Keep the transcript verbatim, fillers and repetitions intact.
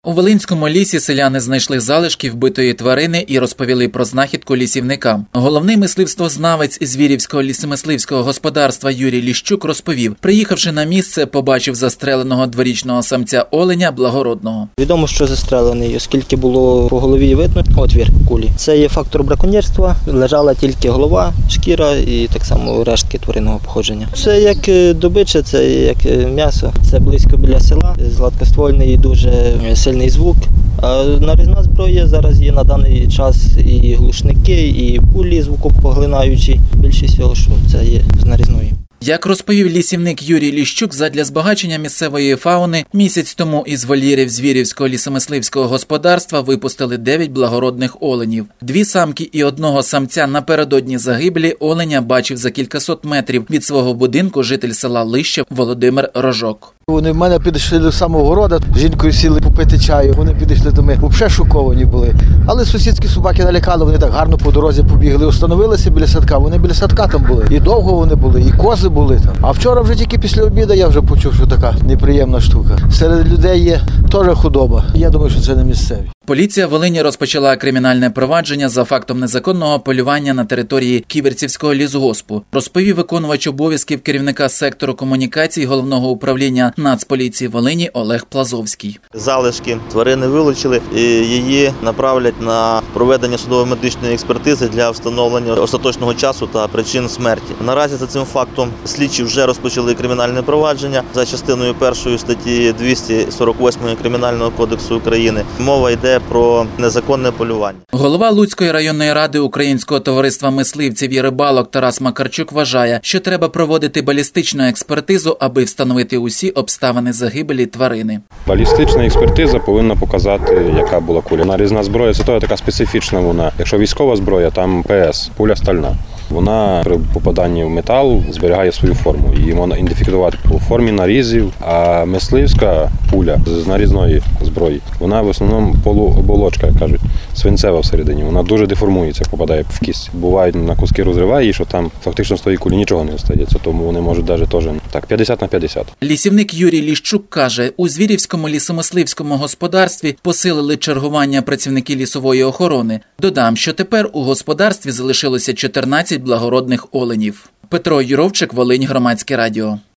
У Волинському лісі селяни знайшли залишки вбитої тварини і розповіли про знахідку лісівникам. Головний мисливствознавець Звірівського лісомисливського господарства Юрій Ліщук розповів, приїхавши на місце, побачив застреленого дворічного самця оленя благородного. Відомо, що застрелений, оскільки було по голові видно отвір кулі. Це є фактор браконьєрства, лежала тільки голова, шкіра і так само рештки тваринного походження. Це як добича, це як м'ясо, це близько біля села, гладкоствольний і дуже сильний звук. А нарізна зброя зараз є на даний час і глушники, і пулі звукопоглинаючі. Більшість всього, що це є з нарізною. Як розповів лісівник Юрій Ліщук, задля збагачення місцевої фауни місяць тому із вольєрів Звірівського лісомисливського господарства випустили дев'ять благородних оленів. Дві самки і одного самця напередодні загибелі оленя бачив за кількасот метрів від свого будинку житель села Лище Володимир Рожок. Вони в мене підійшли до самого городу, з жінкою сіли попити чаю, вони підійшли до мене, взагалі шоковані були. Але сусідські собаки налякали, вони так гарно по дорозі побігли, установилися біля садка, вони біля садка там були. І довго вони були, і кози були там. А вчора вже тільки після обіду я вже почув, що така неприємна штука. Серед людей є теж худоба. Я думаю, що це не місцеві. Поліція Волині розпочала кримінальне провадження за фактом незаконного полювання на території Ківерцівського лісгоспу, розповів виконувач обов'язків керівника сектору комунікацій Головного управління Нацполіції Волині Олег Плазовський. Залишки тварини вилучили і її направлять на проведення судово-медичної експертизи для встановлення остаточного часу та причин смерті. Наразі за цим фактом слідчі вже розпочали кримінальне провадження за частиною першої статті двісті сорок восьмої Кримінального кодексу України. Мова йде про незаконне полювання. Голова Луцької районної ради Українського товариства мисливців і рибалок Тарас Макарчук вважає, що треба проводити балістичну експертизу, аби встановити усі обставини загибелі тварини. Балістична експертиза повинна показати, яка була куля. Нарізна зброя – це така специфічна вона. Якщо військова зброя, там ПС, пуля стальна. Вона при попаданні в метал зберігає свою форму. Її можна ідентифікувати по формі нарізів, а мисливська пуля з нарізної зброї, вона в основному полуоболочка, як кажуть, свинцева всередині. Вона дуже деформується, попадає в кість. Буває, на куски розриває її, що там фактично з тої кулі нічого не остається, тому вони можуть навіть теж так п'ятдесят на п'ятдесят. Лісівник Юрій Ліщук каже, у Звірівському лісомисливському господарстві посилили чергування працівники лісової охорони. Додам, що тепер у господарстві залишилося чотирнадцять благородних оленів. Петро Юровчик, Волинь, Громадське радіо.